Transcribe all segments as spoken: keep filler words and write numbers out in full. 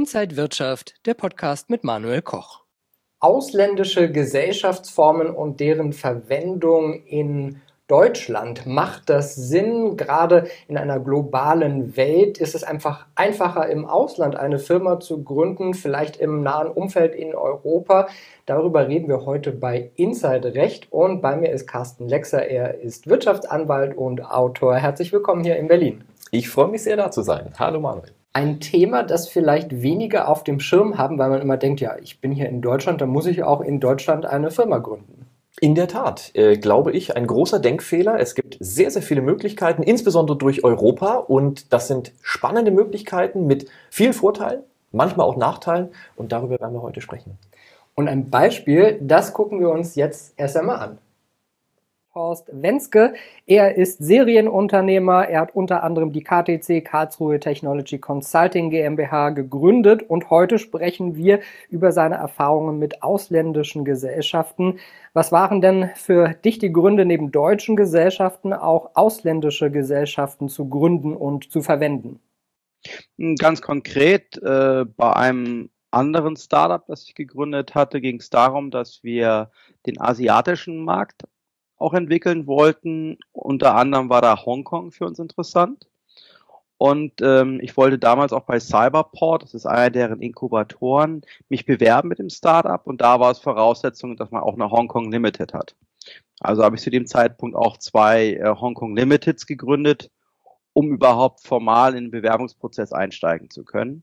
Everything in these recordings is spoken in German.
Inside Wirtschaft, der Podcast mit Manuel Koch. Ausländische Gesellschaftsformen und deren Verwendung in Deutschland. Macht das Sinn? Gerade in einer globalen Welt ist es einfach einfacher, im Ausland eine Firma zu gründen, vielleicht im nahen Umfeld in Europa. Darüber reden wir heute bei Inside Recht und bei mir ist Carsten Lexer. Er ist Wirtschaftsanwalt und Autor. Herzlich willkommen hier in Berlin. Ich freue mich sehr, da zu sein. Hallo Manuel. Ein Thema, das vielleicht weniger auf dem Schirm haben, weil man immer denkt, ja, ich bin hier in Deutschland, dann muss ich auch in Deutschland eine Firma gründen. In der Tat, äh, glaube ich, ein großer Denkfehler. Es gibt sehr, sehr viele Möglichkeiten, insbesondere durch Europa. Und das sind spannende Möglichkeiten mit vielen Vorteilen, manchmal auch Nachteilen. Und darüber werden wir heute sprechen. Und ein Beispiel, das gucken wir uns jetzt erst einmal an. Horst Wenske, er ist Serienunternehmer, er hat unter anderem die K T C, Karlsruhe Technology Consulting GmbH, gegründet und heute sprechen wir über seine Erfahrungen mit ausländischen Gesellschaften. Was waren denn für dich die Gründe, neben deutschen Gesellschaften auch ausländische Gesellschaften zu gründen und zu verwenden? Ganz konkret, äh, bei einem anderen Startup, das ich gegründet hatte, ging es darum, dass wir den asiatischen Markt auch entwickeln wollten. Unter anderem war da Hongkong für uns interessant. Und ähm, ich wollte damals auch bei Cyberport, das ist einer deren Inkubatoren, mich bewerben mit dem Startup. Und da war es Voraussetzung, dass man auch eine Hongkong Limited hat. Also habe ich zu dem Zeitpunkt auch zwei äh, Hongkong Limiteds gegründet, um überhaupt formal in den Bewerbungsprozess einsteigen zu können.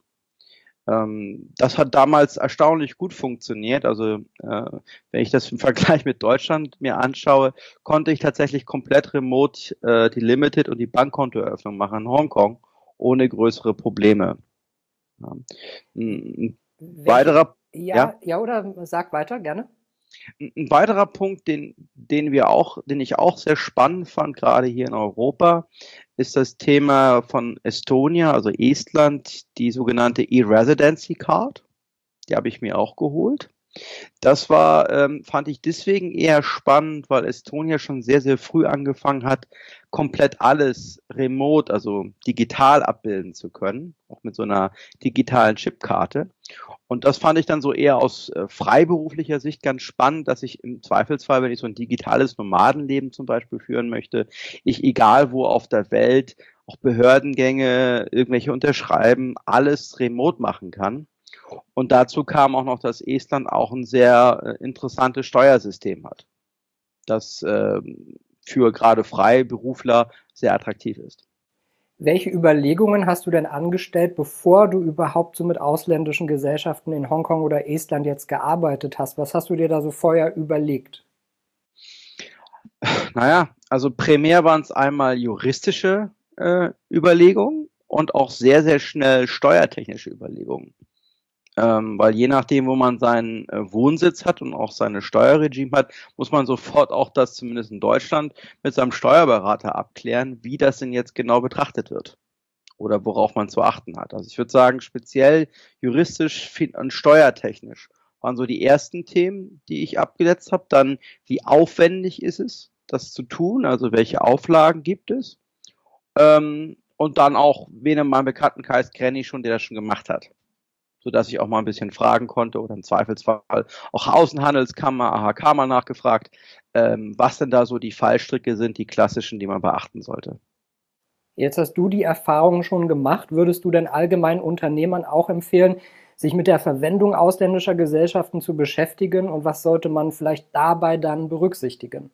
Das hat damals erstaunlich gut funktioniert. Also äh, wenn ich das im Vergleich mit Deutschland mir anschaue, konnte ich tatsächlich komplett remote äh, die Limited und die Bankkontoeröffnung machen in Hongkong ohne größere Probleme. Ja. Ein weiterer, ja, ja, ja, oder sag weiter, gerne. Ein weiterer Punkt, den, den wir auch, den ich auch sehr spannend fand, gerade hier in Europa, ist das Thema von Estonia, also Estland, die sogenannte E-Residency Card. Die habe ich mir auch geholt. Das war, ähm, fand ich deswegen eher spannend, weil Estonia schon sehr, sehr früh angefangen hat, komplett alles remote, also digital abbilden zu können, auch mit so einer digitalen Chipkarte. Und das fand ich dann so eher aus äh, freiberuflicher Sicht ganz spannend, dass ich im Zweifelsfall, wenn ich so ein digitales Nomadenleben zum Beispiel führen möchte, ich egal wo auf der Welt, auch Behördengänge, irgendwelche Unterschreiben, alles remote machen kann. Und dazu kam auch noch, dass Estland auch ein sehr äh, interessantes Steuersystem hat, das äh, für gerade Freiberufler sehr attraktiv ist. Welche Überlegungen hast du denn angestellt, bevor du überhaupt so mit ausländischen Gesellschaften in Hongkong oder Estland jetzt gearbeitet hast? Was hast du dir da so vorher überlegt? Naja, also primär waren es einmal juristische äh, Überlegungen und auch sehr, sehr schnell steuertechnische Überlegungen. Ähm, weil je nachdem, wo man seinen äh, Wohnsitz hat und auch seine Steuerregime hat, muss man sofort auch das, zumindest in Deutschland, mit seinem Steuerberater abklären, wie das denn jetzt genau betrachtet wird oder worauf man zu achten hat. Also ich würde sagen, speziell juristisch und steuertechnisch waren so die ersten Themen, die ich abgesetzt habe. Dann, wie aufwendig ist es, das zu tun, also welche Auflagen gibt es? Ähm, und dann auch, wen in meinem Bekanntenkreis kenne ich schon, der das schon gemacht hat, sodass ich auch mal ein bisschen fragen konnte oder im Zweifelsfall auch Außenhandelskammer, A H K mal nachgefragt, ähm, was denn da so die Fallstricke sind, die klassischen, die man beachten sollte. Jetzt hast du die Erfahrungen schon gemacht. Würdest du denn allgemein Unternehmern auch empfehlen, sich mit der Verwendung ausländischer Gesellschaften zu beschäftigen und was sollte man vielleicht dabei dann berücksichtigen?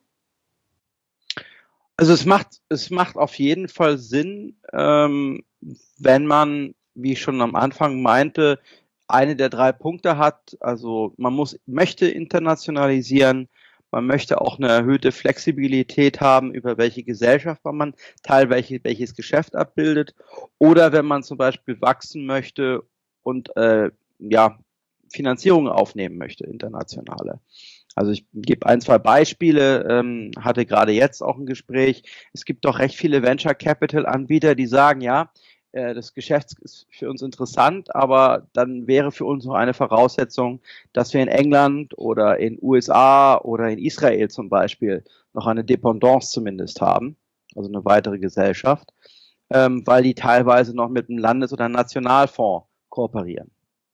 Also es macht, es macht auf jeden Fall Sinn, ähm, wenn man, wie ich schon am Anfang meinte, eine der drei Punkte hat. Also man muss, möchte internationalisieren, man möchte auch eine erhöhte Flexibilität haben, über welche Gesellschaft man teilweise welches Geschäft abbildet. Oder wenn man zum Beispiel wachsen möchte und äh, ja Finanzierungen aufnehmen möchte, internationale. Also ich gebe ein, zwei Beispiele, ähm, hatte gerade jetzt auch ein Gespräch. Es gibt doch recht viele Venture Capital Anbieter, die sagen, ja, das Geschäft ist für uns interessant, aber dann wäre für uns noch eine Voraussetzung, dass wir in England oder in U S A oder in Israel zum Beispiel noch eine Dependance zumindest haben, also eine weitere Gesellschaft, ähm, weil die teilweise noch mit einem Landes- oder einem Nationalfonds kooperieren.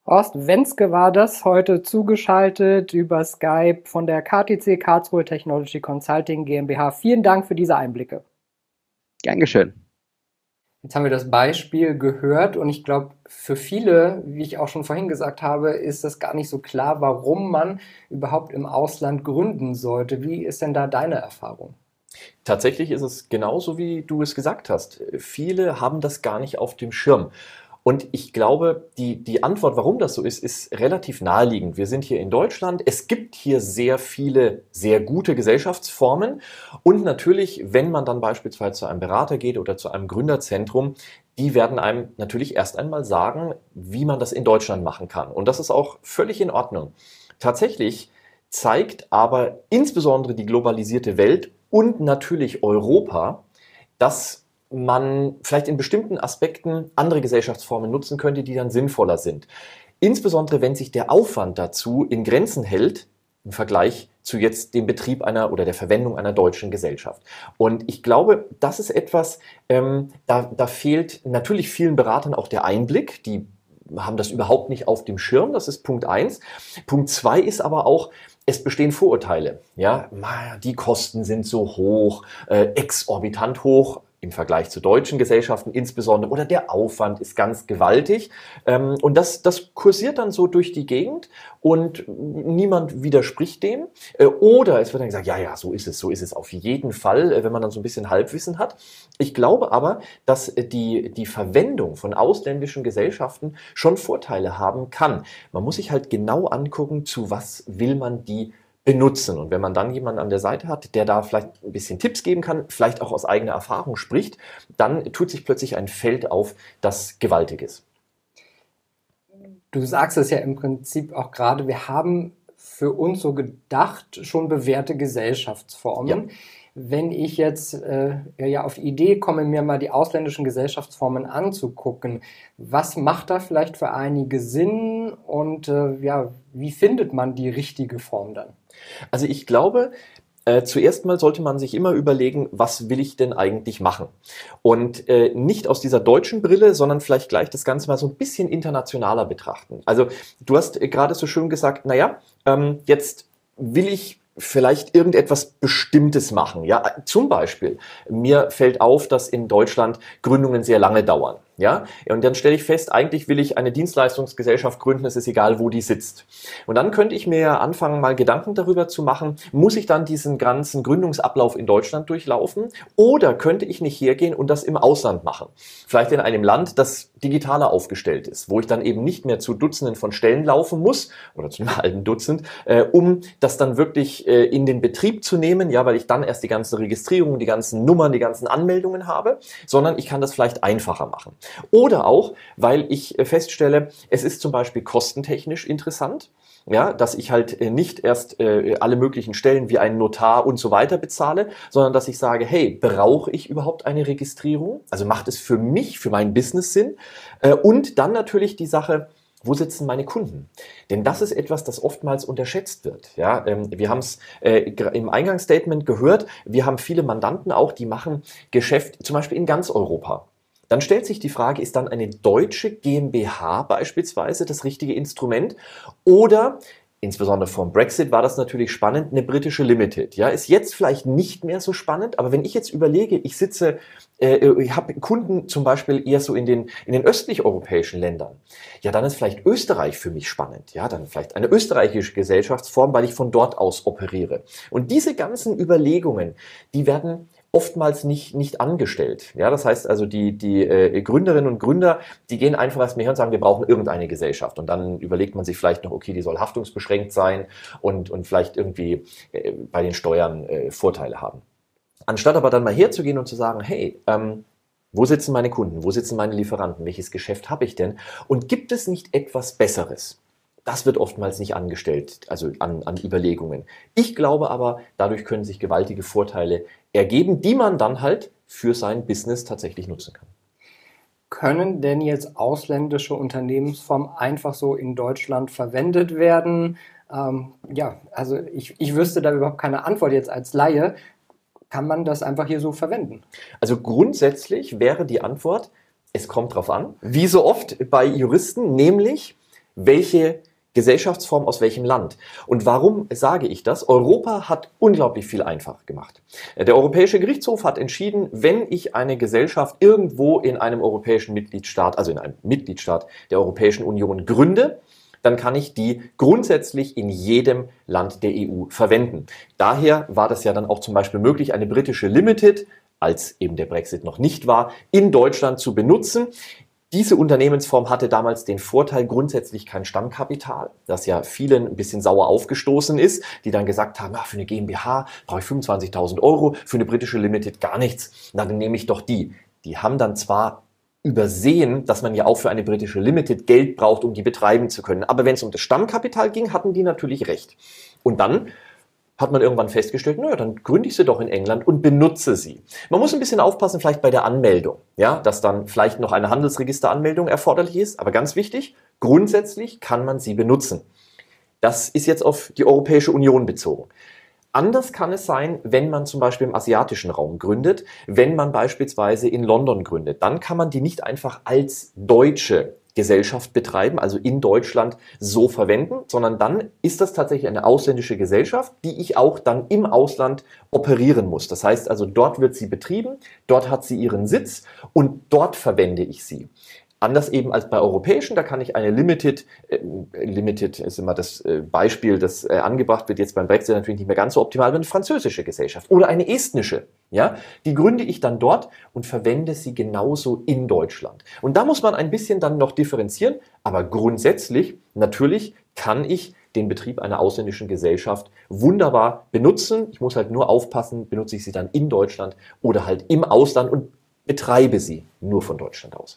Horst Wenzke war das, heute zugeschaltet über Skype von der K T C Karlsruhe Technology Consulting GmbH. Vielen Dank für diese Einblicke. Gern geschehen. Jetzt haben wir das Beispiel gehört und ich glaube, für viele, wie ich auch schon vorhin gesagt habe, ist das gar nicht so klar, warum man überhaupt im Ausland gründen sollte. Wie ist denn da deine Erfahrung? Tatsächlich ist es genauso, wie du es gesagt hast. Viele haben das gar nicht auf dem Schirm. Und ich glaube, die, die Antwort, warum das so ist, ist relativ naheliegend. Wir sind hier in Deutschland. Es gibt hier sehr viele, sehr gute Gesellschaftsformen. Und natürlich, wenn man dann beispielsweise zu einem Berater geht oder zu einem Gründerzentrum, die werden einem natürlich erst einmal sagen, wie man das in Deutschland machen kann. Und das ist auch völlig in Ordnung. Tatsächlich zeigt aber insbesondere die globalisierte Welt und natürlich Europa, dass man vielleicht in bestimmten Aspekten andere Gesellschaftsformen nutzen könnte, die dann sinnvoller sind. Insbesondere, wenn sich der Aufwand dazu in Grenzen hält, im Vergleich zu jetzt dem Betrieb einer oder der Verwendung einer deutschen Gesellschaft. Und ich glaube, das ist etwas, ähm, da, da fehlt natürlich vielen Beratern auch der Einblick, die haben das überhaupt nicht auf dem Schirm, das ist Punkt eins. Punkt zwei ist aber auch, es bestehen Vorurteile. Ja, die Kosten sind so hoch, äh, exorbitant hoch, im Vergleich zu deutschen Gesellschaften insbesondere, oder der Aufwand ist ganz gewaltig. Ähm, und das, das kursiert dann so durch die Gegend und niemand widerspricht dem. Äh, oder es wird dann gesagt, ja, ja, so ist es, so ist es auf jeden Fall, äh, wenn man dann so ein bisschen Halbwissen hat. Ich glaube aber, dass die, die Verwendung von ausländischen Gesellschaften schon Vorteile haben kann. Man muss sich halt genau angucken, zu was will man die benutzen. Und wenn man dann jemanden an der Seite hat, der da vielleicht ein bisschen Tipps geben kann, vielleicht auch aus eigener Erfahrung spricht, dann tut sich plötzlich ein Feld auf, das gewaltig ist. Du sagst es ja im Prinzip auch gerade, wir haben für uns so gedacht, schon bewährte Gesellschaftsformen. Ja. Wenn ich jetzt äh, ja auf die Idee komme, mir mal die ausländischen Gesellschaftsformen anzugucken, was macht da vielleicht für einige Sinn und äh, ja, wie findet man die richtige Form dann? Also ich glaube, äh, zuerst mal sollte man sich immer überlegen, was will ich denn eigentlich machen? Und äh, nicht aus dieser deutschen Brille, sondern vielleicht gleich das Ganze mal so ein bisschen internationaler betrachten. Also du hast äh, gerade so schön gesagt, naja, ähm, jetzt will ich vielleicht irgendetwas Bestimmtes machen. Ja, zum Beispiel, mir fällt auf, dass in Deutschland Gründungen sehr lange dauern. Ja, und dann stelle ich fest, eigentlich will ich eine Dienstleistungsgesellschaft gründen, es ist egal, wo die sitzt. Und dann könnte ich mir anfangen, mal Gedanken darüber zu machen, muss ich dann diesen ganzen Gründungsablauf in Deutschland durchlaufen oder könnte ich nicht hergehen und das im Ausland machen? Vielleicht in einem Land, das digitaler aufgestellt ist, wo ich dann eben nicht mehr zu Dutzenden von Stellen laufen muss oder zu einem halben Dutzend, äh, um das dann wirklich äh, in den Betrieb zu nehmen, ja, weil ich dann erst die ganze Registrierung, die ganzen Nummern, die ganzen Anmeldungen habe, sondern ich kann das vielleicht einfacher machen. Oder auch, weil ich feststelle, es ist zum Beispiel kostentechnisch interessant, ja, dass ich halt nicht erst äh, alle möglichen Stellen wie einen Notar und so weiter bezahle, sondern dass ich sage, hey, brauche ich überhaupt eine Registrierung? Also macht es für mich, für mein Business Sinn? Äh, und dann natürlich die Sache, wo sitzen meine Kunden? Denn das ist etwas, das oftmals unterschätzt wird. Ja, ähm, wir haben es äh, im Eingangsstatement gehört, wir haben viele Mandanten auch, die machen Geschäft zum Beispiel in ganz Europa. Dann stellt sich die Frage, ist dann eine deutsche GmbH beispielsweise das richtige Instrument oder, insbesondere vom Brexit war das natürlich spannend, eine britische Limited. Ja, ist jetzt vielleicht nicht mehr so spannend, aber wenn ich jetzt überlege, ich sitze, äh, ich habe Kunden zum Beispiel eher so in den, in den östlich-europäischen Ländern, ja, dann ist vielleicht Österreich für mich spannend. Ja, dann vielleicht eine österreichische Gesellschaftsform, weil ich von dort aus operiere. Und diese ganzen Überlegungen, die werden oftmals nicht, nicht angestellt. Ja, das heißt also, die, die äh, Gründerinnen und Gründer, die gehen einfach erst mehr her und sagen, wir brauchen irgendeine Gesellschaft. Und dann überlegt man sich vielleicht noch, okay, die soll haftungsbeschränkt sein und, und vielleicht irgendwie äh, bei den Steuern äh, Vorteile haben. Anstatt aber dann mal herzugehen und zu sagen, hey, ähm, wo sitzen meine Kunden, wo sitzen meine Lieferanten, welches Geschäft habe ich denn? Und gibt es nicht etwas Besseres? Das wird oftmals nicht angestellt, also an, an Überlegungen. Ich glaube aber, dadurch können sich gewaltige Vorteile ergeben, die man dann halt für sein Business tatsächlich nutzen kann. Können denn jetzt ausländische Unternehmensformen einfach so in Deutschland verwendet werden? Ähm, ja, also ich, ich wüsste da überhaupt keine Antwort jetzt als Laie. Kann man das einfach hier so verwenden? Also grundsätzlich wäre die Antwort, es kommt drauf an, wie so oft bei Juristen, nämlich welche Gesellschaftsform aus welchem Land. Und warum sage ich das? Europa hat unglaublich viel einfach gemacht. Der Europäische Gerichtshof hat entschieden, wenn ich eine Gesellschaft irgendwo in einem europäischen Mitgliedstaat, also in einem Mitgliedstaat der Europäischen Union gründe, dann kann ich die grundsätzlich in jedem Land der E U verwenden. Daher war das ja dann auch zum Beispiel möglich, eine britische Limited, als eben der Brexit noch nicht war, in Deutschland zu benutzen. Diese Unternehmensform hatte damals den Vorteil, grundsätzlich kein Stammkapital, das ja vielen ein bisschen sauer aufgestoßen ist, die dann gesagt haben, ach, für eine GmbH brauche ich fünfundzwanzigtausend Euro, für eine britische Limited gar nichts. Na, dann nehme ich doch die. Die haben dann zwar übersehen, dass man ja auch für eine britische Limited Geld braucht, um die betreiben zu können. Aber wenn es um das Stammkapital ging, hatten die natürlich recht. Und dann hat man irgendwann festgestellt, naja, dann gründe ich sie doch in England und benutze sie. Man muss ein bisschen aufpassen, vielleicht bei der Anmeldung, ja, dass dann vielleicht noch eine Handelsregisteranmeldung erforderlich ist, aber ganz wichtig, grundsätzlich kann man sie benutzen. Das ist jetzt auf die Europäische Union bezogen. Anders kann es sein, wenn man zum Beispiel im asiatischen Raum gründet, wenn man beispielsweise in London gründet, dann kann man die nicht einfach als deutsche Gesellschaft betreiben, also in Deutschland so verwenden, sondern dann ist das tatsächlich eine ausländische Gesellschaft, die ich auch dann im Ausland operieren muss. Das heißt also, dort wird sie betrieben, dort hat sie ihren Sitz und dort verwende ich sie. Anders eben als bei europäischen, da kann ich eine Limited, äh, Limited ist immer das äh, Beispiel, das äh, angebracht wird, jetzt beim Brexit natürlich nicht mehr ganz so optimal, aber eine französische Gesellschaft oder eine estnische, ja, die gründe ich dann dort und verwende sie genauso in Deutschland. Und da muss man ein bisschen dann noch differenzieren, aber grundsätzlich, natürlich kann ich den Betrieb einer ausländischen Gesellschaft wunderbar benutzen. Ich muss halt nur aufpassen, benutze ich sie dann in Deutschland oder halt im Ausland und betreibe sie nur von Deutschland aus.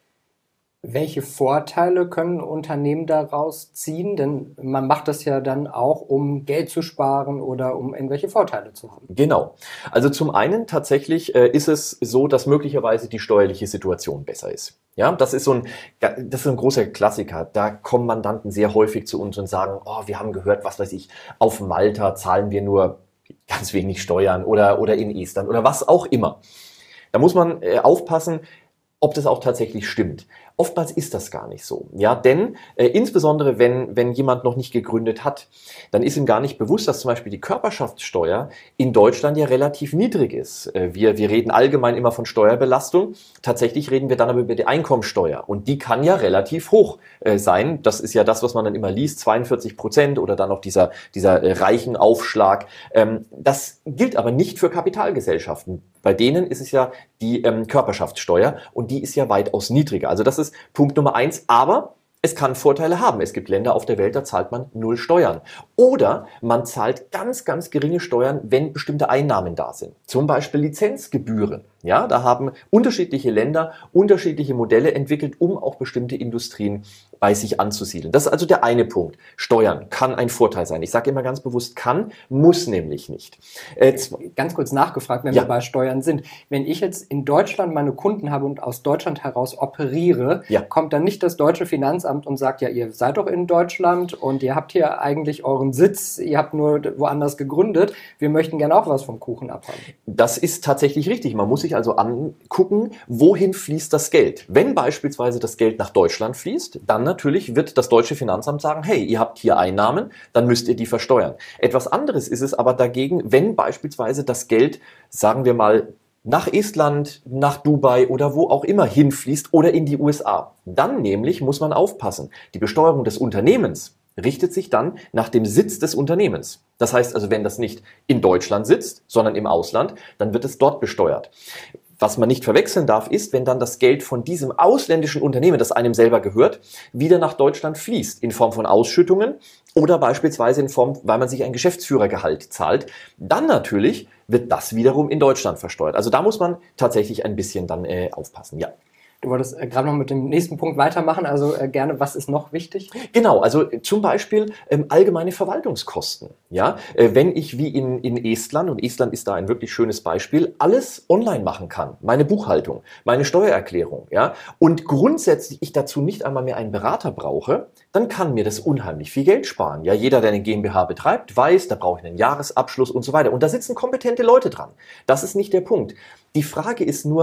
Welche Vorteile können Unternehmen daraus ziehen? Denn man macht das ja dann auch, um Geld zu sparen oder um irgendwelche Vorteile zu haben. Genau. Also zum einen tatsächlich äh, ist es so, dass möglicherweise die steuerliche Situation besser ist. Ja, das ist so ein, das ist ein großer Klassiker. Da kommen Mandanten sehr häufig zu uns und sagen, oh, wir haben gehört, was weiß ich, auf Malta zahlen wir nur ganz wenig Steuern oder, oder in Estland oder was auch immer. Da muss man äh, aufpassen, ob das auch tatsächlich stimmt. Oftmals ist das gar nicht so, ja, denn äh, insbesondere wenn wenn jemand noch nicht gegründet hat, dann ist ihm gar nicht bewusst, dass zum Beispiel die Körperschaftssteuer in Deutschland ja relativ niedrig ist. Äh, wir wir reden allgemein immer von Steuerbelastung. Tatsächlich reden wir dann aber über die Einkommensteuer und die kann ja relativ hoch äh, sein. Das ist ja das, was man dann immer liest, zweiundvierzig Prozent oder dann auch dieser dieser äh, reichen Aufschlag. Ähm, das gilt aber nicht für Kapitalgesellschaften. Bei denen ist es ja die ähm, Körperschaftssteuer und die ist ja weitaus niedriger. Also das ist Punkt Nummer eins, aber es kann Vorteile haben. Es gibt Länder auf der Welt, da zahlt man null Steuern. Oder man zahlt ganz, ganz geringe Steuern, wenn bestimmte Einnahmen da sind. Zum Beispiel Lizenzgebühren. Ja, da haben unterschiedliche Länder unterschiedliche Modelle entwickelt, um auch bestimmte Industrien bei sich anzusiedeln. Das ist also der eine Punkt. Steuern kann ein Vorteil sein. Ich sage immer ganz bewusst kann, muss nämlich nicht. Äh, ganz kurz nachgefragt, wenn ja. wir bei Steuern sind. Wenn ich jetzt in Deutschland meine Kunden habe und aus Deutschland heraus operiere, ja. kommt dann nicht das deutsche Finanzamt und sagt, ja, ihr seid doch in Deutschland und ihr habt hier eigentlich euren Sitz, ihr habt nur woanders gegründet. Wir möchten gerne auch was vom Kuchen abhaben. Das ist tatsächlich richtig. Man muss sich also angucken, wohin fließt das Geld. Wenn beispielsweise das Geld nach Deutschland fließt, dann natürlich wird das deutsche Finanzamt sagen, hey, ihr habt hier Einnahmen, dann müsst ihr die versteuern. Etwas anderes ist es aber dagegen, wenn beispielsweise das Geld, sagen wir mal, nach Estland, nach Dubai oder wo auch immer hinfließt oder in die U S A. Dann nämlich muss man aufpassen. Die Besteuerung des Unternehmens richtet sich dann nach dem Sitz des Unternehmens. Das heißt also, wenn das nicht in Deutschland sitzt, sondern im Ausland, dann wird es dort besteuert. Was man nicht verwechseln darf, ist, wenn dann das Geld von diesem ausländischen Unternehmen, das einem selber gehört, wieder nach Deutschland fließt, in Form von Ausschüttungen oder beispielsweise in Form, weil man sich ein Geschäftsführergehalt zahlt, dann natürlich wird das wiederum in Deutschland versteuert. Also da muss man tatsächlich ein bisschen dann äh, aufpassen, ja. Du wolltest äh, gerade noch mit dem nächsten Punkt weitermachen, also äh, gerne, was ist noch wichtig? Genau, also äh, zum Beispiel ähm, allgemeine Verwaltungskosten. Ja, äh, wenn ich wie in, in Estland, und Estland ist da ein wirklich schönes Beispiel, alles online machen kann, meine Buchhaltung, meine Steuererklärung, ja, und grundsätzlich ich dazu nicht einmal mehr einen Berater brauche, dann kann mir das unheimlich viel Geld sparen. Ja, jeder, der eine GmbH betreibt, weiß, da brauche ich einen Jahresabschluss und so weiter. Und da sitzen kompetente Leute dran. Das ist nicht der Punkt. Die Frage ist nur,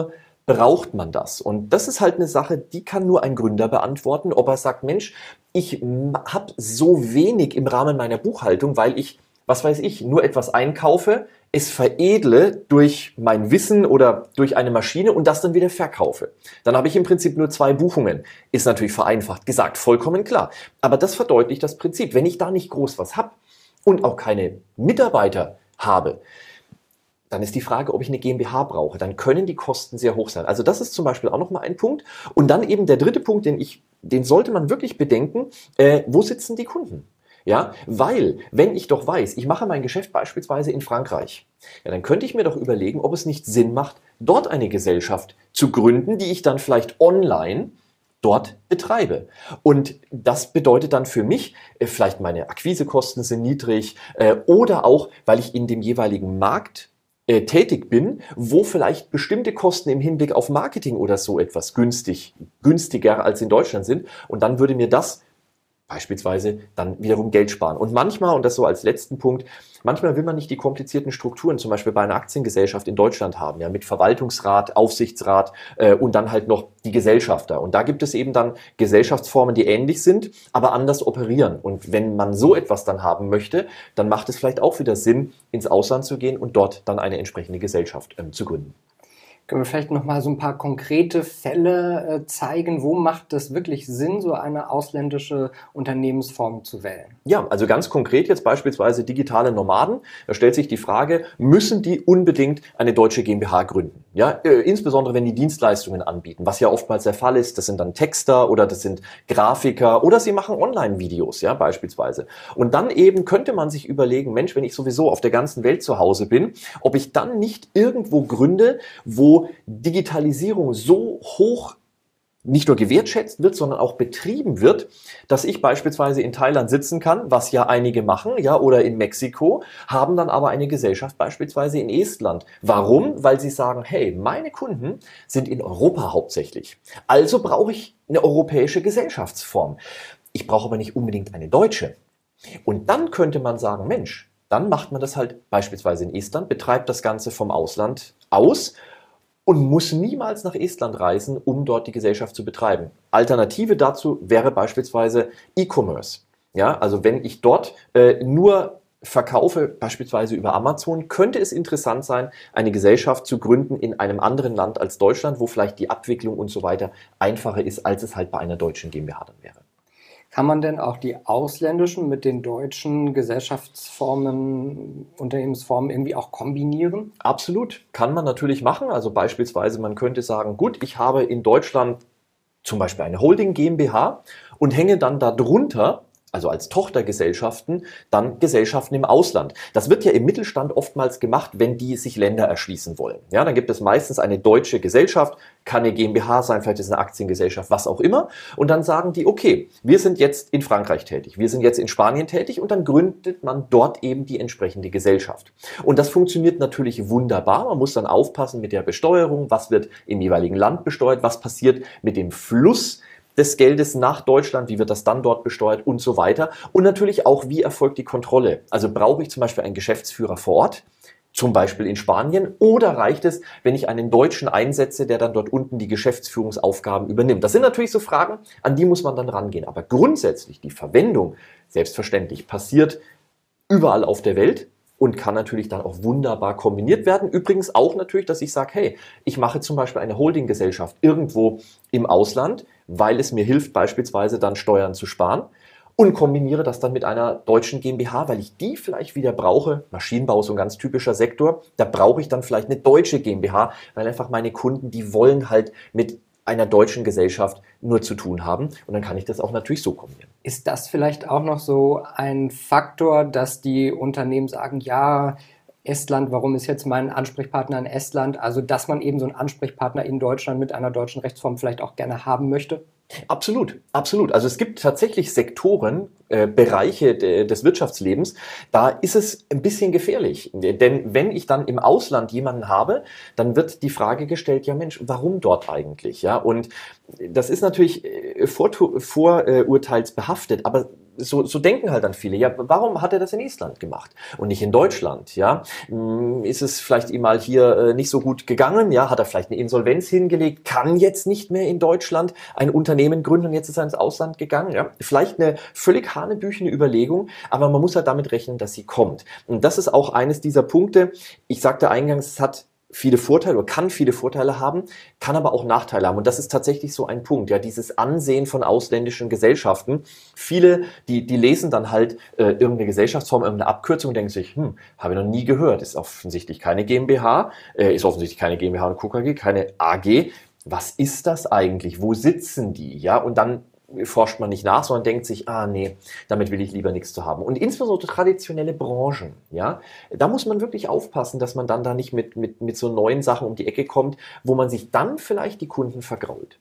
braucht man das? Und das ist halt eine Sache, die kann nur ein Gründer beantworten, ob er sagt, Mensch, ich habe so wenig im Rahmen meiner Buchhaltung, weil ich, was weiß ich, nur etwas einkaufe, es veredle durch mein Wissen oder durch eine Maschine und das dann wieder verkaufe. Dann habe ich im Prinzip nur zwei Buchungen. Ist natürlich vereinfacht gesagt, vollkommen klar. Aber das verdeutlicht das Prinzip. Wenn ich da nicht groß was habe und auch keine Mitarbeiter habe, dann ist die Frage, ob ich eine GmbH brauche. Dann können die Kosten sehr hoch sein. Also das ist zum Beispiel auch nochmal ein Punkt. Und dann eben der dritte Punkt, den ich, den sollte man wirklich bedenken, äh, wo sitzen die Kunden? Ja, weil, wenn ich doch weiß, ich mache mein Geschäft beispielsweise in Frankreich, ja, dann könnte ich mir doch überlegen, ob es nicht Sinn macht, dort eine Gesellschaft zu gründen, die ich dann vielleicht online dort betreibe. Und das bedeutet dann für mich, äh, vielleicht meine Akquisekosten sind niedrig äh, oder auch, weil ich in dem jeweiligen Markt äh, tätig bin, wo vielleicht bestimmte Kosten im Hinblick auf Marketing oder so etwas günstig, günstiger als in Deutschland sind. Und dann würde mir das beispielsweise dann wiederum Geld sparen. Und manchmal, und das so als letzten Punkt, manchmal will man nicht die komplizierten Strukturen, zum Beispiel bei einer Aktiengesellschaft in Deutschland haben, ja, mit Verwaltungsrat, Aufsichtsrat äh, und dann halt noch die Gesellschafter. Und da gibt es eben dann Gesellschaftsformen, die ähnlich sind, aber anders operieren. Und wenn man so etwas dann haben möchte, dann macht es vielleicht auch wieder Sinn, ins Ausland zu gehen und dort dann eine entsprechende Gesellschaft ähm, zu gründen. Können wir vielleicht noch mal so ein paar konkrete Fälle äh, zeigen, wo macht es wirklich Sinn, so eine ausländische Unternehmensform zu wählen? Ja, also ganz konkret jetzt beispielsweise digitale Nomaden. Da stellt sich die Frage, müssen die unbedingt eine deutsche GmbH gründen? Ja, äh, insbesondere wenn die Dienstleistungen anbieten, was ja oftmals der Fall ist. Das sind dann Texter oder das sind Grafiker oder sie machen Online-Videos, ja, beispielsweise. Und dann eben könnte man sich überlegen, Mensch, wenn ich sowieso auf der ganzen Welt zu Hause bin, ob ich dann nicht irgendwo gründe, wo Digitalisierung so hoch nicht nur gewertschätzt wird, sondern auch betrieben wird, dass ich beispielsweise in Thailand sitzen kann, was ja einige machen, ja, oder in Mexiko, haben dann aber eine Gesellschaft beispielsweise in Estland. Warum? Weil sie sagen, hey, meine Kunden sind in Europa hauptsächlich. Also brauche ich eine europäische Gesellschaftsform. Ich brauche aber nicht unbedingt eine deutsche. Und dann könnte man sagen, Mensch, dann macht man das halt beispielsweise in Estland, betreibt das Ganze vom Ausland aus und muss niemals nach Estland reisen, um dort die Gesellschaft zu betreiben. Alternative dazu wäre beispielsweise E-Commerce. Ja, also wenn ich dort äh, nur verkaufe, beispielsweise über Amazon, könnte es interessant sein, eine Gesellschaft zu gründen in einem anderen Land als Deutschland, wo vielleicht die Abwicklung und so weiter einfacher ist, als es halt bei einer deutschen GmbH dann wäre. Kann man denn auch die ausländischen mit den deutschen Gesellschaftsformen, Unternehmensformen irgendwie auch kombinieren? Absolut, kann man natürlich machen. Also beispielsweise, man könnte sagen, gut, ich habe in Deutschland zum Beispiel eine Holding GmbH und hänge dann darunter, also als Tochtergesellschaften, dann Gesellschaften im Ausland. Das wird ja im Mittelstand oftmals gemacht, wenn die sich Länder erschließen wollen. Ja, dann gibt es meistens eine deutsche Gesellschaft, kann eine GmbH sein, vielleicht ist es eine Aktiengesellschaft, was auch immer. Und dann sagen die, okay, wir sind jetzt in Frankreich tätig, wir sind jetzt in Spanien tätig und dann gründet man dort eben die entsprechende Gesellschaft. Und das funktioniert natürlich wunderbar. Man muss dann aufpassen mit der Besteuerung, was wird im jeweiligen Land besteuert, was passiert mit dem Fluss des Geldes nach Deutschland, wie wird das dann dort besteuert und so weiter. Und natürlich auch, wie erfolgt die Kontrolle? Also brauche ich zum Beispiel einen Geschäftsführer vor Ort, zum Beispiel in Spanien, oder reicht es, wenn ich einen Deutschen einsetze, der dann dort unten die Geschäftsführungsaufgaben übernimmt? Das sind natürlich so Fragen, an die muss man dann rangehen. Aber grundsätzlich die Verwendung, selbstverständlich, passiert überall auf der Welt und kann natürlich dann auch wunderbar kombiniert werden. Übrigens auch natürlich, dass ich sage, hey, ich mache zum Beispiel eine Holdinggesellschaft irgendwo im Ausland, weil es mir hilft, beispielsweise dann Steuern zu sparen, und kombiniere das dann mit einer deutschen GmbH, weil ich die vielleicht wieder brauche. Maschinenbau ist so ein ganz typischer Sektor. Da brauche ich dann vielleicht eine deutsche GmbH, weil einfach meine Kunden, die wollen halt mit einer deutschen Gesellschaft nur zu tun haben. Und dann kann ich das auch natürlich so kombinieren. Ist das vielleicht auch noch so ein Faktor, dass die Unternehmen sagen, ja, Estland, warum ist jetzt mein Ansprechpartner in Estland? Also, dass man eben so einen Ansprechpartner in Deutschland mit einer deutschen Rechtsform vielleicht auch gerne haben möchte? Absolut, absolut. Also es gibt tatsächlich Sektoren, äh, Bereiche de, des Wirtschaftslebens, da ist es ein bisschen gefährlich. Denn wenn ich dann im Ausland jemanden habe, dann wird die Frage gestellt, ja Mensch, warum dort eigentlich? Ja, und das ist natürlich äh, vor, vorurteilsbehaftet, aber so, so denken halt dann viele. Ja, warum hat er das in Estland gemacht und nicht in Deutschland? Ja, ist es vielleicht ihm mal hier nicht so gut gegangen? Ja, hat er vielleicht eine Insolvenz hingelegt? Kann jetzt nicht mehr in Deutschland ein Unternehmen gründen und jetzt ist er ins Ausland gegangen? Ja, vielleicht eine völlig hanebüchene Überlegung, aber man muss halt damit rechnen, dass sie kommt. Und das ist auch eines dieser Punkte. Ich sagte eingangs, es hat viele Vorteile oder kann viele Vorteile haben, kann aber auch Nachteile haben. Und das ist tatsächlich so ein Punkt, ja, dieses Ansehen von ausländischen Gesellschaften. Viele, die, die lesen dann halt äh, irgendeine Gesellschaftsform, irgendeine Abkürzung und denken sich, hm, habe ich noch nie gehört, ist offensichtlich keine GmbH, äh, ist offensichtlich keine GmbH und Co. K G, keine A G. Was ist das eigentlich? Wo sitzen die? Ja, und dann forscht man nicht nach, sondern denkt sich, ah nee, damit will ich lieber nichts zu haben. Und insbesondere traditionelle Branchen, ja, da muss man wirklich aufpassen, dass man dann da nicht mit, mit, mit so neuen Sachen um die Ecke kommt, wo man sich dann vielleicht die Kunden vergrault.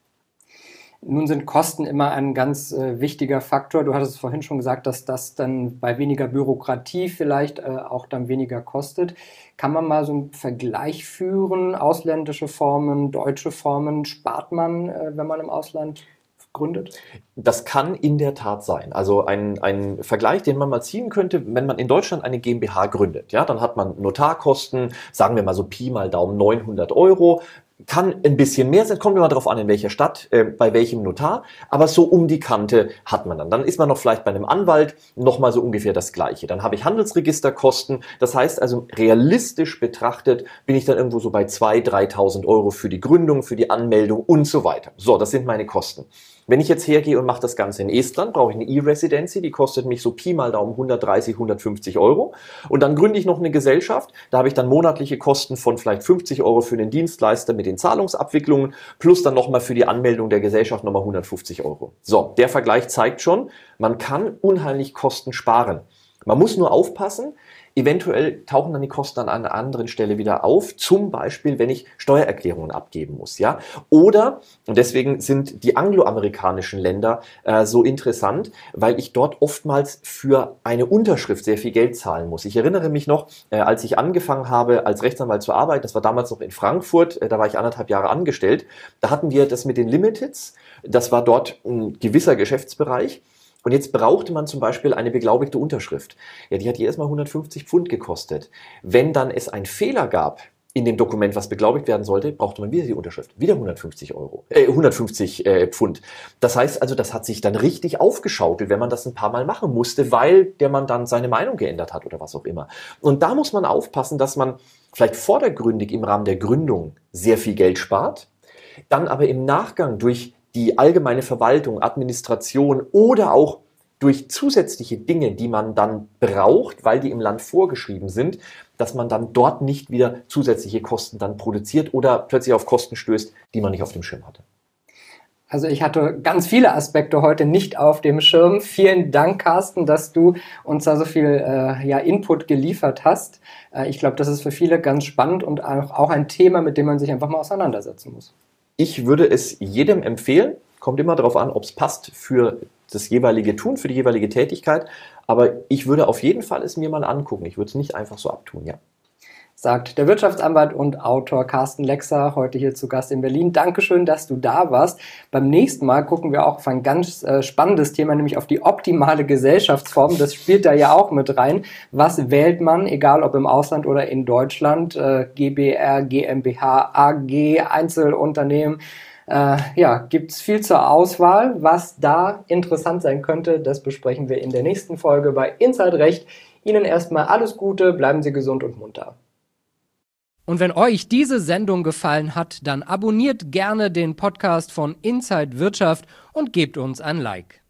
Nun sind Kosten immer ein ganz äh, wichtiger Faktor. Du hattest vorhin schon gesagt, dass das dann bei weniger Bürokratie vielleicht äh, auch dann weniger kostet. Kann man mal so einen Vergleich führen? Ausländische Formen, deutsche Formen, spart man, äh, wenn man im Ausland gründet? Das kann in der Tat sein. Also ein, ein Vergleich, den man mal ziehen könnte, wenn man in Deutschland eine GmbH gründet, ja, dann hat man Notarkosten, sagen wir mal so Pi mal Daumen neunhundert Euro. Kann ein bisschen mehr sein, kommt immer darauf an, in welcher Stadt, äh, bei welchem Notar, aber so um die Kante hat man dann. Dann ist man noch vielleicht bei einem Anwalt nochmal so ungefähr das Gleiche. Dann habe ich Handelsregisterkosten, das heißt also realistisch betrachtet bin ich dann irgendwo so bei zweitausend, dreitausend Euro für die Gründung, für die Anmeldung und so weiter. So, das sind meine Kosten. Wenn ich jetzt hergehe und mache das Ganze in Estland, brauche ich eine E-Residency, die kostet mich so Pi mal Daumen hundertdreißig, hundertfünfzig Euro. Und dann gründe ich noch eine Gesellschaft, da habe ich dann monatliche Kosten von vielleicht fünfzig Euro für den Dienstleister mit den Zahlungsabwicklungen, plus dann nochmal für die Anmeldung der Gesellschaft nochmal hundertfünfzig Euro. So, der Vergleich zeigt schon, man kann unheimlich Kosten sparen. Man muss nur aufpassen, eventuell tauchen dann die Kosten an einer anderen Stelle wieder auf, zum Beispiel, wenn ich Steuererklärungen abgeben muss, ja. Oder, und deswegen sind die angloamerikanischen Länder äh, so interessant, weil ich dort oftmals für eine Unterschrift sehr viel Geld zahlen muss. Ich erinnere mich noch, äh, als ich angefangen habe, als Rechtsanwalt zu arbeiten, das war damals noch in Frankfurt, äh, da war ich anderthalb Jahre angestellt, da hatten wir das mit den Limiteds, das war dort ein gewisser Geschäftsbereich. Und jetzt brauchte man zum Beispiel eine beglaubigte Unterschrift. Ja, die hat jedes Mal hundertfünfzig Pfund gekostet. Wenn dann es einen Fehler gab in dem Dokument, was beglaubigt werden sollte, brauchte man wieder die Unterschrift. Wieder hundertfünfzig Euro, äh, hundertfünfzig äh, Pfund. Das heißt also, das hat sich dann richtig aufgeschaukelt, wenn man das ein paar Mal machen musste, weil der Mann dann seine Meinung geändert hat oder was auch immer. Und da muss man aufpassen, dass man vielleicht vordergründig im Rahmen der Gründung sehr viel Geld spart, dann aber im Nachgang durch die allgemeine Verwaltung, Administration oder auch durch zusätzliche Dinge, die man dann braucht, weil die im Land vorgeschrieben sind, dass man dann dort nicht wieder zusätzliche Kosten dann produziert oder plötzlich auf Kosten stößt, die man nicht auf dem Schirm hatte. Also ich hatte ganz viele Aspekte heute nicht auf dem Schirm. Vielen Dank, Carsten, dass du uns da so viel äh, ja, Input geliefert hast. Äh, ich glaube, das ist für viele ganz spannend und auch, auch ein Thema, mit dem man sich einfach mal auseinandersetzen muss. Ich würde es jedem empfehlen, kommt immer darauf an, ob es passt für das jeweilige Tun, für die jeweilige Tätigkeit, aber ich würde auf jeden Fall es mir mal angucken, ich würde es nicht einfach so abtun, ja. Sagt der Wirtschaftsanwalt und Autor Carsten Lexer, heute hier zu Gast in Berlin. Dankeschön, dass du da warst. Beim nächsten Mal gucken wir auch auf ein ganz äh, spannendes Thema, nämlich auf die optimale Gesellschaftsform. Das spielt da ja auch mit rein. Was wählt man, egal ob im Ausland oder in Deutschland? Äh, GbR, GmbH, A G, Einzelunternehmen. Äh, ja, gibt's viel zur Auswahl. Was da interessant sein könnte, das besprechen wir in der nächsten Folge bei Inside Recht. Ihnen erstmal alles Gute, bleiben Sie gesund und munter. Und wenn euch diese Sendung gefallen hat, dann abonniert gerne den Podcast von Inside Wirtschaft und gebt uns ein Like.